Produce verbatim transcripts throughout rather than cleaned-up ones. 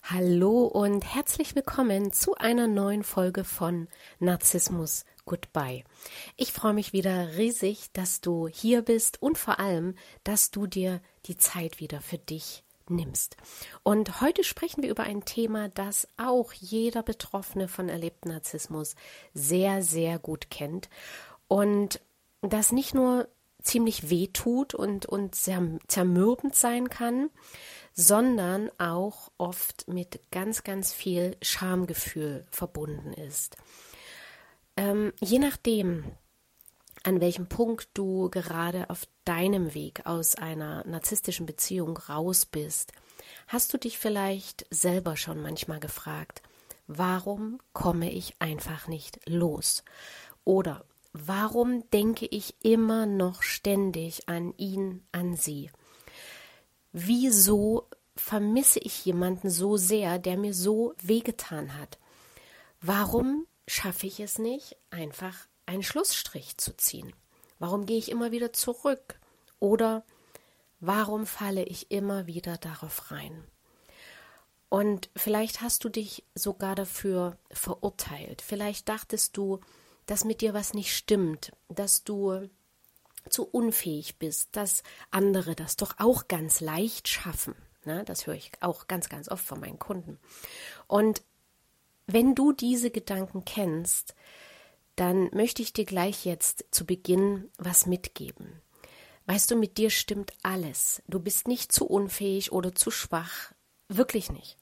Hallo und herzlich willkommen zu einer neuen Folge von Narzissmus Goodbye. Ich freue mich wieder riesig, dass du hier bist und vor allem, dass du dir die Zeit wieder für dich nimmst. Und heute sprechen wir über ein Thema, das auch jeder Betroffene von erlebtem Narzissmus sehr, sehr gut kennt und das nicht nur ziemlich wehtut und, und sehr zermürbend sein kann, sondern auch oft mit ganz, ganz viel Schamgefühl verbunden ist. Ähm, je nachdem, an welchem Punkt du gerade auf deinem Weg aus einer narzisstischen Beziehung raus bist, hast du dich vielleicht selber schon manchmal gefragt, warum komme ich einfach nicht los? Oder warum denke ich immer noch ständig an ihn, an sie? Wieso vermisse ich jemanden so sehr, der mir so wehgetan hat? Warum schaffe ich es nicht, einfach einen Schlussstrich zu ziehen? Warum gehe ich immer wieder zurück? Oder warum falle ich immer wieder darauf rein? Und vielleicht hast du dich sogar dafür verurteilt. Vielleicht dachtest du, dass mit dir was nicht stimmt, dass du zu unfähig bist, dass andere das doch auch ganz leicht schaffen. Ne? Das höre ich auch ganz, ganz oft von meinen Kunden. Und wenn du diese Gedanken kennst, dann möchte ich dir gleich jetzt zu Beginn was mitgeben. Weißt du, mit dir stimmt alles. Du bist nicht zu unfähig oder zu schwach. Wirklich nicht.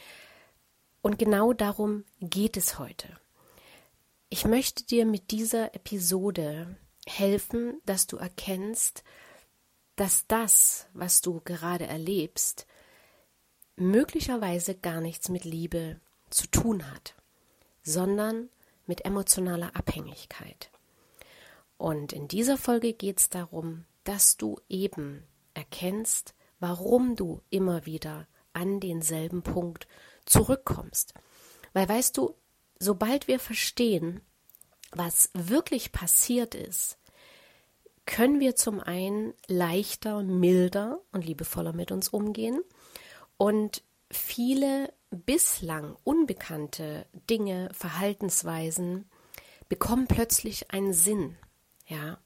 Und genau darum geht es heute. Ich möchte dir mit dieser Episode helfen, dass du erkennst, dass das, was du gerade erlebst, möglicherweise gar nichts mit Liebe zu tun hat, sondern mit emotionaler Abhängigkeit. Und in dieser Folge geht es darum, dass du eben erkennst, warum du immer wieder an denselben Punkt zurückkommst. Weil weißt du, sobald wir verstehen, was wirklich passiert ist, können wir zum einen leichter, milder und liebevoller mit uns umgehen und viele bislang unbekannte Dinge, Verhaltensweisen bekommen plötzlich einen Sinn. Ja.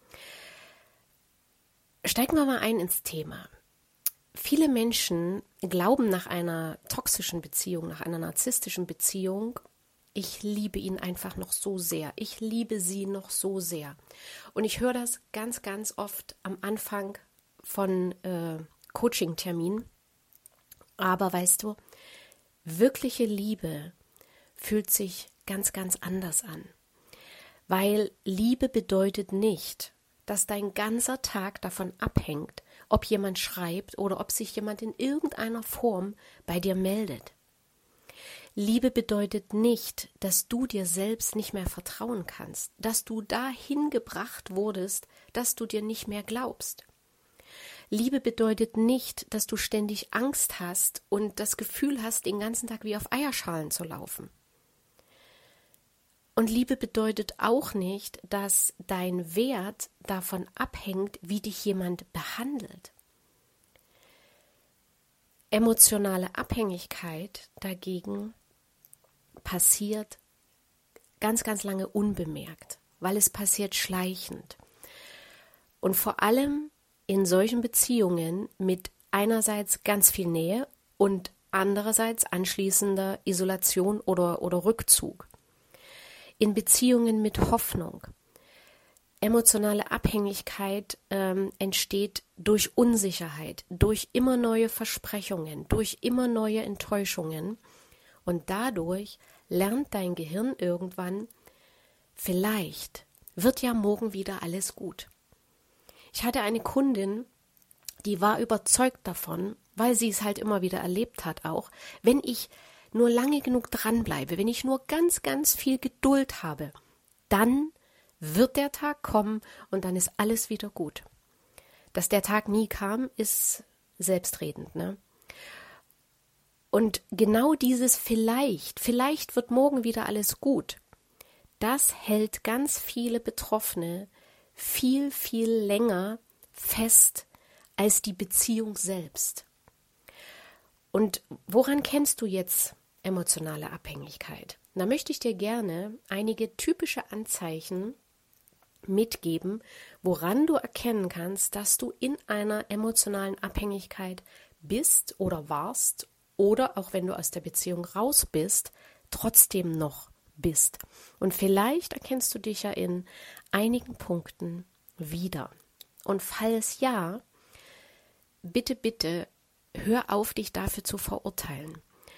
Steigen wir mal ein ins Thema. Viele Menschen glauben nach einer toxischen Beziehung, nach einer narzisstischen Beziehung, ich liebe ihn einfach noch so sehr. Ich liebe sie noch so sehr. Und ich höre das ganz, ganz oft am Anfang von äh, Coaching-Terminen. Aber weißt du, wirkliche Liebe fühlt sich ganz, ganz anders an. Weil Liebe bedeutet nicht, dass dein ganzer Tag davon abhängt, ob jemand schreibt oder ob sich jemand in irgendeiner Form bei dir meldet. Liebe bedeutet nicht, dass du dir selbst nicht mehr vertrauen kannst, dass du dahin gebracht wurdest, dass du dir nicht mehr glaubst. Liebe bedeutet nicht, dass du ständig Angst hast und das Gefühl hast, den ganzen Tag wie auf Eierschalen zu laufen. Und Liebe bedeutet auch nicht, dass dein Wert davon abhängt, wie dich jemand behandelt. Emotionale Abhängigkeit dagegen passiert ganz, ganz lange unbemerkt, weil es passiert schleichend. Und vor allem in solchen Beziehungen mit einerseits ganz viel Nähe und andererseits anschließender Isolation oder, oder Rückzug. In Beziehungen mit Hoffnung. Emotionale Abhängigkeit ähm, entsteht durch Unsicherheit, durch immer neue Versprechungen, durch immer neue Enttäuschungen. Und dadurch lernt dein Gehirn irgendwann, vielleicht wird ja morgen wieder alles gut. Ich hatte eine Kundin, die war überzeugt davon, weil sie es halt immer wieder erlebt hat auch, wenn ich nur lange genug dranbleibe, wenn ich nur ganz, ganz viel Geduld habe, dann wird der Tag kommen und dann ist alles wieder gut. Dass der Tag nie kam, ist selbstredend, ne? Und genau dieses vielleicht, vielleicht wird morgen wieder alles gut, das hält ganz viele Betroffene viel, viel länger fest als die Beziehung selbst. Und woran kennst du jetzt emotionale Abhängigkeit? Da möchte ich dir gerne einige typische Anzeichen mitgeben, woran du erkennen kannst, dass du in einer emotionalen Abhängigkeit bist oder warst oder auch wenn du aus der Beziehung raus bist, trotzdem noch bist. Und vielleicht erkennst du dich ja in einigen Punkten wieder. Und falls ja, bitte, bitte, hör auf, dich dafür zu verurteilen.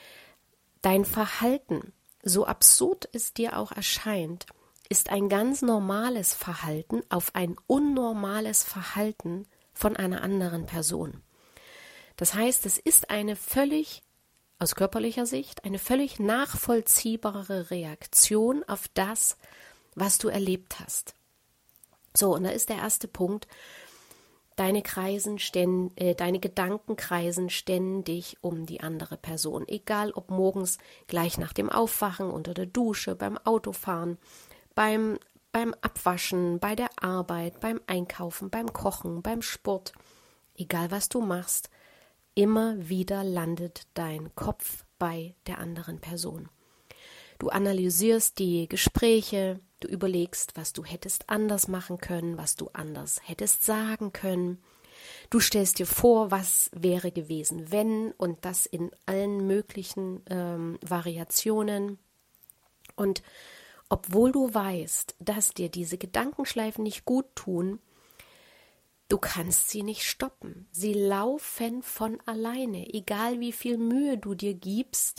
Dein Verhalten, so absurd es dir auch erscheint, ist ein ganz normales Verhalten auf ein unnormales Verhalten von einer anderen Person. Das heißt, es ist eine völlig, aus körperlicher Sicht, eine völlig nachvollziehbare Reaktion auf das, was du erlebt hast. So, und da ist der erste Punkt, deine, kreisen ständ, äh, deine Gedanken kreisen ständig um die andere Person. Egal, ob morgens gleich nach dem Aufwachen, unter der Dusche, beim Autofahren, beim, beim Abwaschen, bei der Arbeit, beim Einkaufen, beim Kochen, beim Sport, egal was du machst, immer wieder landet dein Kopf bei der anderen Person. Du analysierst die Gespräche, du überlegst, was du hättest anders machen können, was du anders hättest sagen können. Du stellst dir vor, was wäre gewesen, wenn, und das in allen möglichen ähm, Variationen. Und obwohl du weißt, dass dir diese Gedankenschleifen nicht gut tun, du kannst sie nicht stoppen. Sie laufen von alleine, egal wie viel Mühe du dir gibst,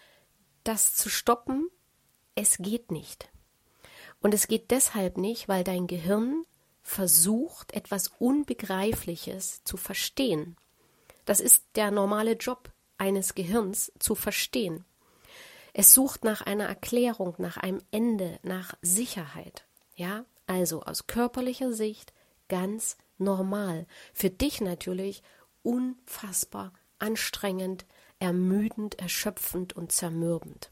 das zu stoppen, es geht nicht. Und es geht deshalb nicht, weil dein Gehirn versucht, etwas Unbegreifliches zu verstehen. Das ist der normale Job eines Gehirns, zu verstehen. Es sucht nach einer Erklärung, nach einem Ende, nach Sicherheit. Ja, also aus körperlicher Sicht ganz normal. Für dich natürlich unfassbar anstrengend, ermüdend, erschöpfend und zermürbend.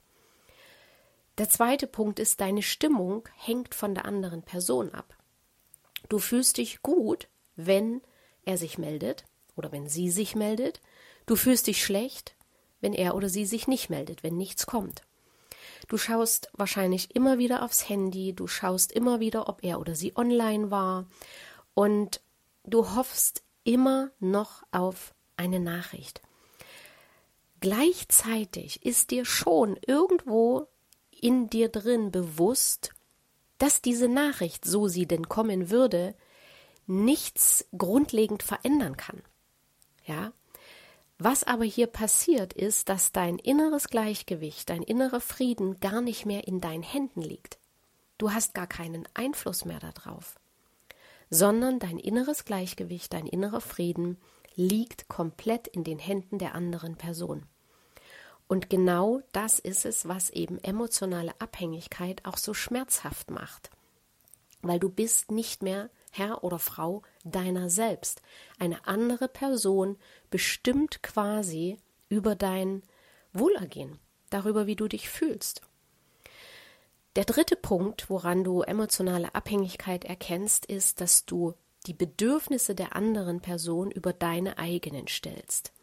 Der zweite Punkt ist, deine Stimmung hängt von der anderen Person ab. Du fühlst dich gut, wenn er sich meldet oder wenn sie sich meldet. Du fühlst dich schlecht, wenn er oder sie sich nicht meldet, wenn nichts kommt. Du schaust wahrscheinlich immer wieder aufs Handy, du schaust immer wieder, ob er oder sie online war und du hoffst immer noch auf eine Nachricht. Gleichzeitig ist dir schon irgendwo in dir drin bewusst, dass diese Nachricht, so sie denn kommen würde, nichts grundlegend verändern kann. Ja? Was aber hier passiert, ist, dass dein inneres Gleichgewicht, dein innerer Frieden gar nicht mehr in deinen Händen liegt. Du hast gar keinen Einfluss mehr darauf, sondern dein inneres Gleichgewicht, dein innerer Frieden liegt komplett in den Händen der anderen Person. Und genau das ist es, was eben emotionale Abhängigkeit auch so schmerzhaft macht. Weil du bist nicht mehr Herr oder Frau deiner selbst. Eine andere Person bestimmt quasi über dein Wohlergehen, darüber, wie du dich fühlst. Der dritte Punkt, woran du emotionale Abhängigkeit erkennst, ist, dass du die Bedürfnisse der anderen Person über deine eigenen stellst.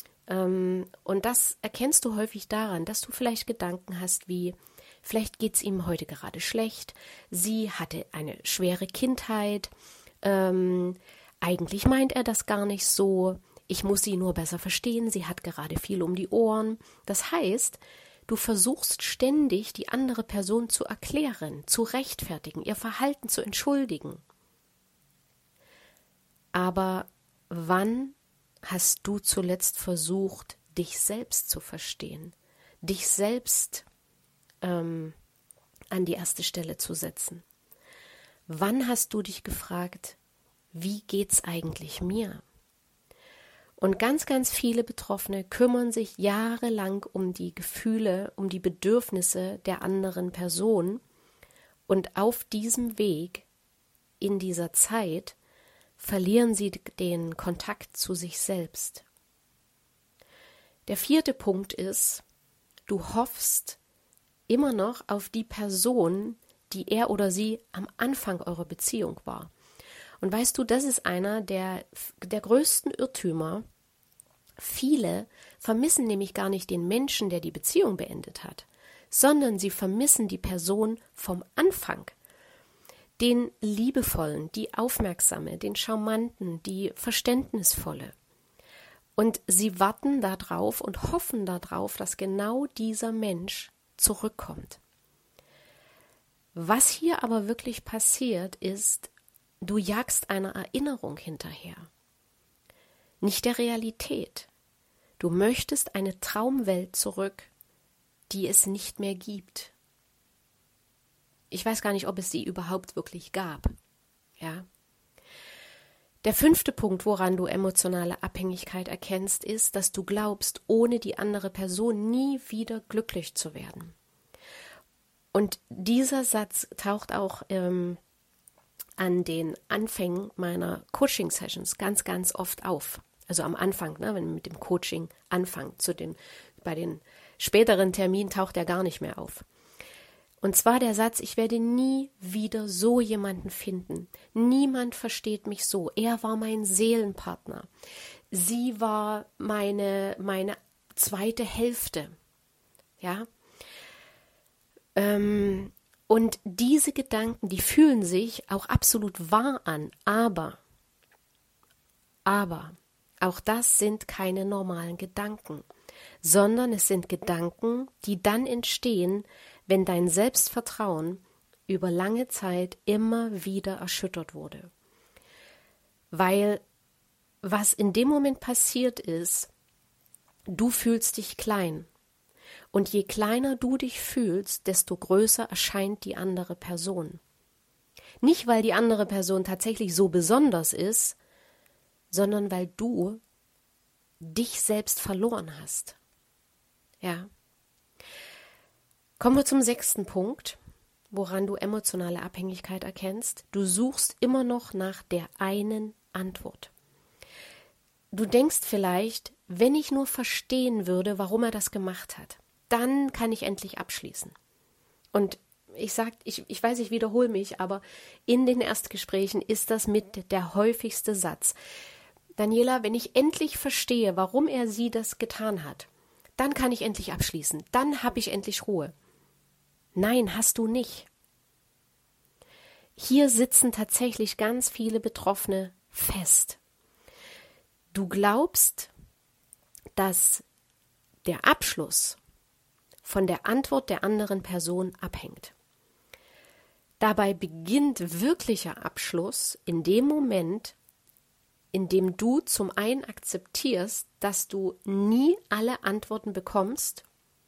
Und das erkennst du häufig daran, dass du vielleicht Gedanken hast wie, vielleicht geht es ihm heute gerade schlecht, sie hatte eine schwere Kindheit, ähm, eigentlich meint er das gar nicht so, ich muss sie nur besser verstehen, sie hat gerade viel um die Ohren. Das heißt, du versuchst ständig, die andere Person zu erklären, zu rechtfertigen, ihr Verhalten zu entschuldigen. Aber wann hast du zuletzt versucht, dich selbst zu verstehen, dich selbst ähm, an die erste Stelle zu setzen? Wann hast du dich gefragt, wie geht's eigentlich mir? Und ganz, ganz viele Betroffene kümmern sich jahrelang um die Gefühle, um die Bedürfnisse der anderen Person. Und auf diesem Weg, in dieser Zeit, verlieren sie den Kontakt zu sich selbst. Der vierte Punkt ist, du hoffst immer noch auf die Person, die er oder sie am Anfang eurer Beziehung war. Und weißt du, das ist einer der, der größten Irrtümer, Viele vermissen nämlich gar nicht den Menschen, der die Beziehung beendet hat, sondern sie vermissen die Person vom Anfang. Den liebevollen, die aufmerksame, den charmanten, die verständnisvolle. Und sie warten darauf und hoffen darauf, dass genau dieser Mensch zurückkommt. Was hier aber wirklich passiert ist, du jagst einer Erinnerung hinterher, nicht der Realität. Du möchtest eine Traumwelt zurück, die es nicht mehr gibt. Ich weiß gar nicht, ob es sie überhaupt wirklich gab. Ja. Der fünfte Punkt, woran du emotionale Abhängigkeit erkennst, ist, dass du glaubst, ohne die andere Person nie wieder glücklich zu werden. Und dieser Satz taucht auch ähm, an den Anfängen meiner Coaching-Sessions ganz, ganz oft auf. Also am Anfang, ne, wenn man mit dem Coaching anfängt. Zu dem, bei den späteren Terminen taucht er gar nicht mehr auf. Und zwar der Satz, ich werde nie wieder so jemanden finden. Niemand versteht mich so. Er war mein Seelenpartner. Sie war meine, meine zweite Hälfte. Ja. Ähm, und diese Gedanken, die fühlen sich auch absolut wahr an. Aber, aber, auch das sind keine normalen Gedanken, sondern es sind Gedanken, die dann entstehen, wenn dein Selbstvertrauen über lange Zeit immer wieder erschüttert wurde. Weil was in dem Moment passiert ist, du fühlst dich klein. Und je kleiner du dich fühlst, desto größer erscheint die andere Person. Nicht, weil die andere Person tatsächlich so besonders ist, sondern weil du dich selbst verloren hast. Ja. Kommen wir zum sechsten Punkt, woran du emotionale Abhängigkeit erkennst. Du suchst immer noch nach der einen Antwort. Du denkst vielleicht, wenn ich nur verstehen würde, warum er das gemacht hat, dann kann ich endlich abschließen. Und ich sag, ich, ich weiß, ich wiederhole mich, aber in den Erstgesprächen ist das mit der häufigste Satz. Daniela, wenn ich endlich verstehe, warum er sie das getan hat, dann kann ich endlich abschließen, dann habe ich endlich Ruhe. Nein, hast du nicht. Hier sitzen tatsächlich ganz viele Betroffene fest. Du glaubst, dass der Abschluss von der Antwort der anderen Person abhängt. Dabei beginnt wirklicher Abschluss in dem Moment, in dem du zum einen akzeptierst, dass du nie alle Antworten bekommst,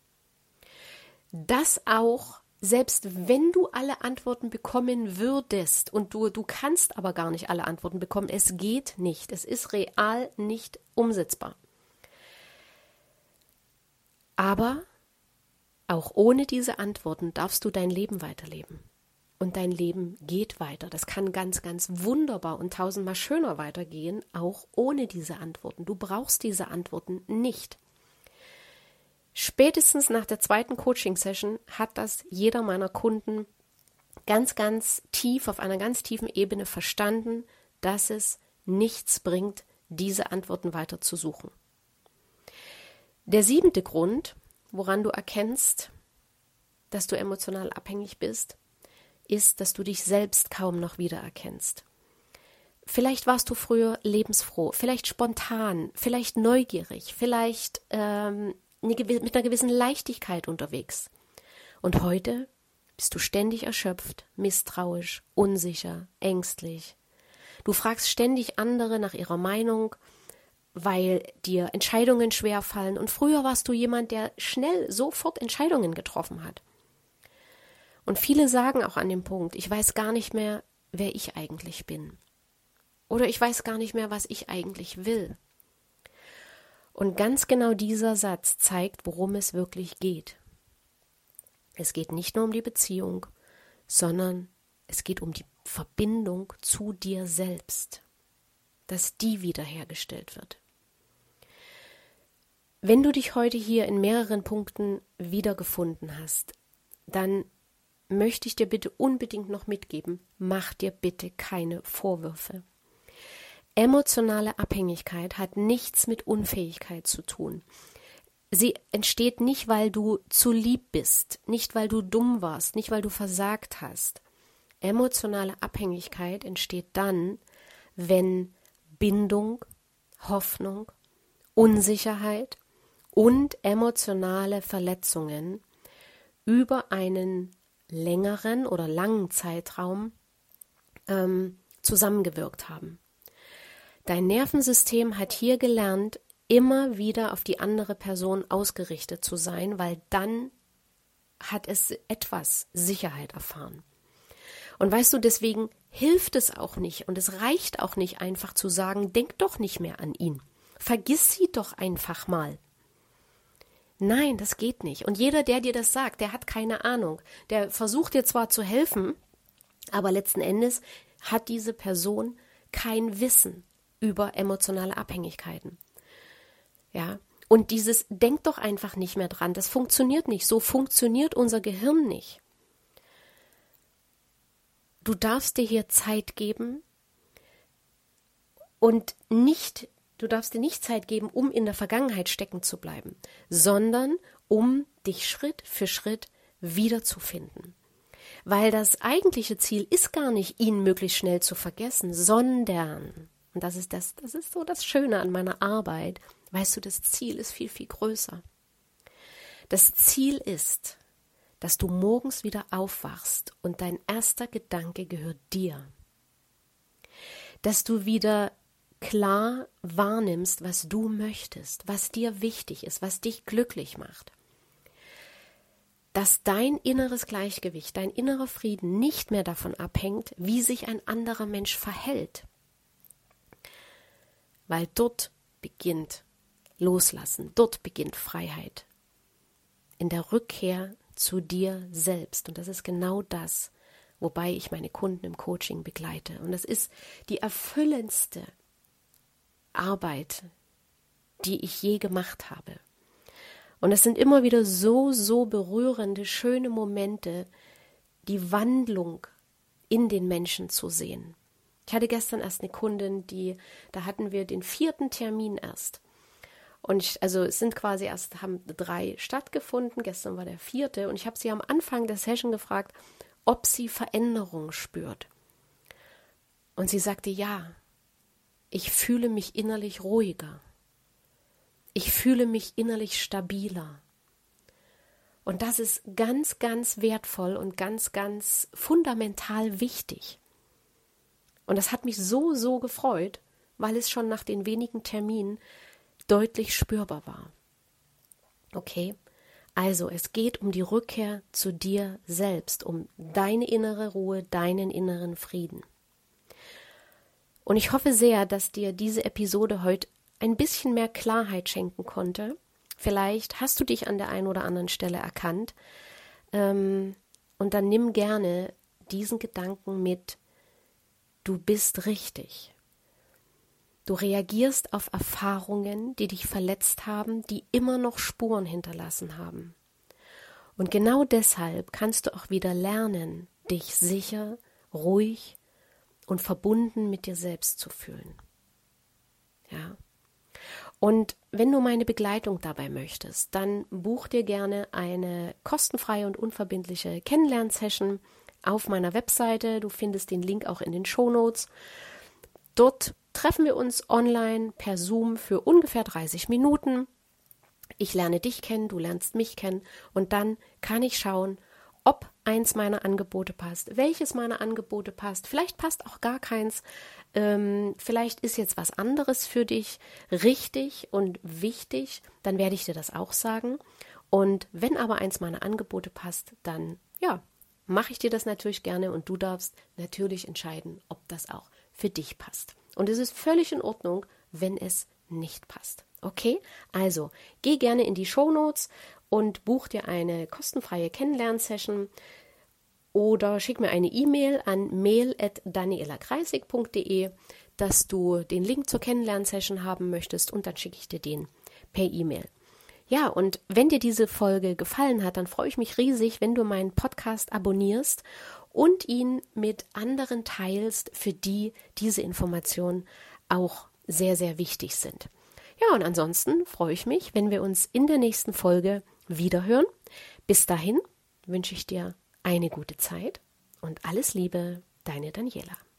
dass auch, selbst wenn du alle Antworten bekommen würdest und du, du kannst aber gar nicht alle Antworten bekommen, es geht nicht, es ist real nicht umsetzbar. Aber auch ohne diese Antworten darfst du dein Leben weiterleben. Und dein Leben geht weiter. Das kann ganz, ganz wunderbar und tausendmal schöner weitergehen, auch ohne diese Antworten. Du brauchst diese Antworten nicht. Spätestens nach der zweiten Coaching-Session hat das jeder meiner Kunden ganz, ganz tief, auf einer ganz tiefen Ebene verstanden, dass es nichts bringt, diese Antworten weiter zu suchen. Der siebente Grund, woran du erkennst, dass du emotional abhängig bist, ist, dass du dich selbst kaum noch wiedererkennst. Vielleicht warst du früher lebensfroh, vielleicht spontan, vielleicht neugierig, vielleicht ähm, mit einer gewissen Leichtigkeit unterwegs. Und heute bist du ständig erschöpft, misstrauisch, unsicher, ängstlich. Du fragst ständig andere nach ihrer Meinung, weil dir Entscheidungen schwerfallen. Und früher warst du jemand, der schnell sofort Entscheidungen getroffen hat. Und viele sagen auch an dem Punkt, ich weiß gar nicht mehr, wer ich eigentlich bin. Oder ich weiß gar nicht mehr, was ich eigentlich will. Und ganz genau dieser Satz zeigt, worum es wirklich geht. Es geht nicht nur um die Beziehung, sondern es geht um die Verbindung zu dir selbst, dass die wiederhergestellt wird. Wenn du dich heute hier in mehreren Punkten wiedergefunden hast, dann möchte ich dir bitte unbedingt noch mitgeben, mach dir bitte keine Vorwürfe. Emotionale Abhängigkeit hat nichts mit Unfähigkeit zu tun. Sie entsteht nicht, weil du zu lieb bist, nicht, weil du dumm warst, nicht, weil du versagt hast. Emotionale Abhängigkeit entsteht dann, wenn Bindung, Hoffnung, Unsicherheit und emotionale Verletzungen über einen längeren oder langen Zeitraum ähm, zusammengewirkt haben. Dein Nervensystem hat hier gelernt, immer wieder auf die andere Person ausgerichtet zu sein, weil dann hat es etwas Sicherheit erfahren. Und weißt du, deswegen hilft es auch nicht und es reicht auch nicht einfach zu sagen, denk doch nicht mehr an ihn. Vergiss sie doch einfach mal. Nein, das geht nicht. Und jeder, der dir das sagt, der hat keine Ahnung. Der versucht dir zwar zu helfen, aber letzten Endes hat diese Person kein Wissen über emotionale Abhängigkeiten. Ja, und dieses denk doch einfach nicht mehr dran, das funktioniert nicht, so funktioniert unser Gehirn nicht. Du darfst dir hier Zeit geben und nicht, du darfst dir nicht Zeit geben, um in der Vergangenheit stecken zu bleiben, sondern um dich Schritt für Schritt wiederzufinden. Weil das eigentliche Ziel ist gar nicht, ihn möglichst schnell zu vergessen, sondern, und das ist das, das ist so das Schöne an meiner Arbeit, weißt du, das Ziel ist viel, viel größer. Das Ziel ist, dass du morgens wieder aufwachst und dein erster Gedanke gehört dir. Dass du wieder klar wahrnimmst, was du möchtest, was dir wichtig ist, was dich glücklich macht. Dass dein inneres Gleichgewicht, dein innerer Frieden nicht mehr davon abhängt, wie sich ein anderer Mensch verhält. Weil dort beginnt Loslassen, dort beginnt Freiheit. In der Rückkehr zu dir selbst. Und das ist genau das, wobei ich meine Kunden im Coaching begleite. Und das ist die erfüllendste Arbeit, die ich je gemacht habe. Und es sind immer wieder so, so berührende, schöne Momente, die Wandlung in den Menschen zu sehen. Ich hatte gestern erst eine Kundin, die, da hatten wir den vierten Termin erst. Und ich, also es sind quasi erst, haben drei stattgefunden, gestern war der vierte und ich habe sie am Anfang der Session gefragt, ob sie Veränderung spürt. Und sie sagte, ja, ich fühle mich innerlich ruhiger. Ich fühle mich innerlich stabiler. Und das ist ganz, ganz wertvoll und ganz, ganz fundamental wichtig. Und das hat mich so, so gefreut, weil es schon nach den wenigen Terminen deutlich spürbar war. Okay, also es geht um die Rückkehr zu dir selbst, um deine innere Ruhe, deinen inneren Frieden. Und ich hoffe sehr, dass dir diese Episode heute ein bisschen mehr Klarheit schenken konnte. Vielleicht hast du dich an der einen oder anderen Stelle erkannt. Ähm, und dann nimm gerne diesen Gedanken mit, du bist richtig. Du reagierst auf Erfahrungen, die dich verletzt haben, die immer noch Spuren hinterlassen haben. Und genau deshalb kannst du auch wieder lernen, dich sicher, ruhig und verbunden mit dir selbst zu fühlen. Ja. Und wenn du meine Begleitung dabei möchtest, dann buch dir gerne eine kostenfreie und unverbindliche Kennenlernsession auf meiner Webseite. Du findest den Link auch in den Shownotes. Dort treffen wir uns online per Zoom für ungefähr dreißig Minuten. Ich lerne dich kennen, du lernst mich kennen und dann kann ich schauen, ob eins meiner Angebote passt, welches meiner Angebote passt. Vielleicht passt auch gar keins. Ähm, vielleicht ist jetzt was anderes für dich richtig und wichtig. Dann werde ich dir das auch sagen. Und wenn aber eins meiner Angebote passt, dann ja, mache ich dir das natürlich gerne und du darfst natürlich entscheiden, ob das auch für dich passt. Und es ist völlig in Ordnung, wenn es nicht passt. Okay? Also, geh gerne in die Shownotes und buch dir eine kostenfreie Kennenlernsession oder schick mir eine E-Mail an mail at daniela kreisig punkt de, dass du den Link zur Kennenlernsession haben möchtest und dann schicke ich dir den per E-Mail. Ja, und wenn dir diese Folge gefallen hat, dann freue ich mich riesig, wenn du meinen Podcast abonnierst und ihn mit anderen teilst, für die diese Information auch sehr, sehr wichtig sind. Ja, und ansonsten freue ich mich, wenn wir uns in der nächsten Folge wiederhören. Bis dahin wünsche ich dir eine gute Zeit und alles Liebe, deine Daniela.